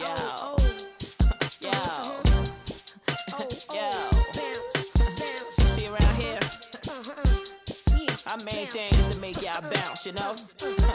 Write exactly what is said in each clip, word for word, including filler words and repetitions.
Yo, Oh, yo, oh, oh, yo. bounce, bounce. See around here, Uh-huh. Yeah, our main bounce. thing is to make y'all bounce, you know?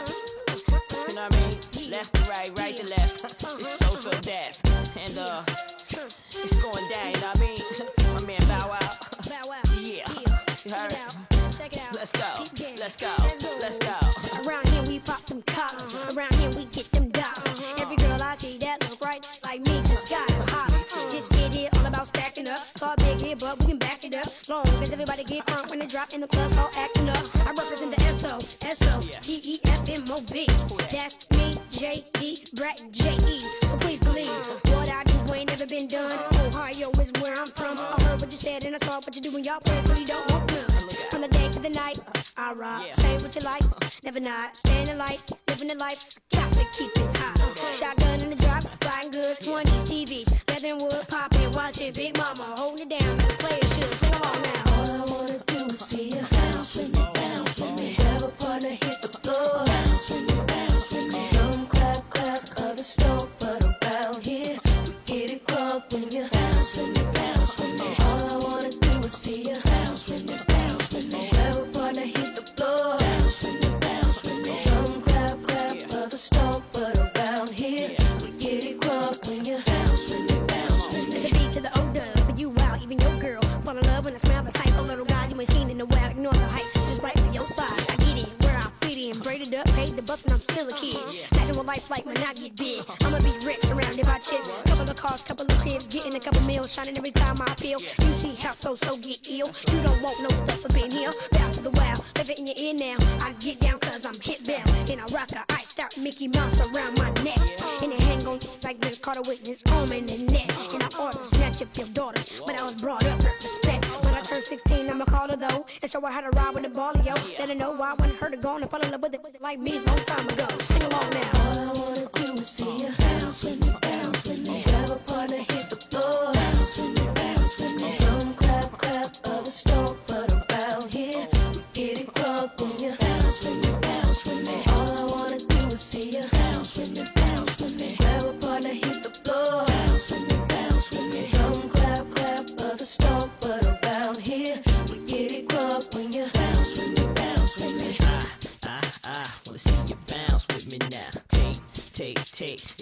You know what I mean? Left to right, right to left. It's so, so deaf. And, uh, it's going down, you know what I mean? My man Bow Wow. Bow wow. Yeah. You Check heard? it out. Check it out. Let's go. Keep game. Let's go. Let's Let's go. Around here we pop them collars. Around here we get them dollars. Every girl I see that look right like me just got a holler. This kid here all about stacking up. Talk big here, but we can back it up. Long as everybody get crunk when they drop in the club, all acting up. I represent the S O, S O, D E F M O B. That's me, J D, Brat, J E. So please believe what I do ain't never been done. Ohio is where I'm from. I heard what you said and I saw what you do when y'all play, but you don't want none. From the day to the night, I rock. Say what you like, never not. Stay in the light, living the life. Got to keep it hot. Shotgun in the drop, riding good. twenties, T Vs, leather and wood, popping, watching. Big mama holding it down. The players should sing along now. All I wanna do is see you bounce with me, bounce with me. Have a partner hit the floor, bounce with me, bounce with me. Some clap, clap, others stomp, but around here we get it crunk when you bounce with me, bounce with me. All I wanna do is see you bounce with me, bounce with me. Have a partner hit the floor, bounce with me, bounce with me. Some clap, clap, others stomp, but around here we get it crunk when you bounce with me, bounce with me. There's a beat to the old dub, but you wild, even your girl. Fall in love when I smell the type of little guy you ain't seen in a while. Ignore the hype, just right for your side. I get it, where I fit in, braided up, paid the bus, and I'm still a kid. Imagine what life like when I get big. I'ma be rich, surrounded by chicks. Couple of cars, couple of kids, getting a couple meals, shining every time I appeal. You see how so so get ill. You don't want no stuff up in here. Bow to the wow, live it in your ear now. I get down cause I'm hit bound. And I rock a iced out Mickey Mouse around my neck. And it hang on like Vince Carter with his arm in the neck. And I ought to snatch up your daughters, but I was brought up with respect. When I turn sixteen, I'ma call her though, and show her how to ride with the ball, yo. Let her know why I wanted her to go and fall in love with it like me long time ago. Sing along now. All I wanna do is see you bounce with me, bounce with me. Have a partner hit the floor, bounce with me, bounce with me. Some clap, clap, others stomp, but around here we get it crunk when you bounce with me, bounce with me. All I wanna do is see you bounce with me, bounce with me. Have a partner hit the floor, bounce with me, bounce with me. Some clap, clap, others stomp, but around here we get it crunk when you bounce with me, bounce with me. Ah, ah, ah, wanna see you bounce with me now. Take, take, take.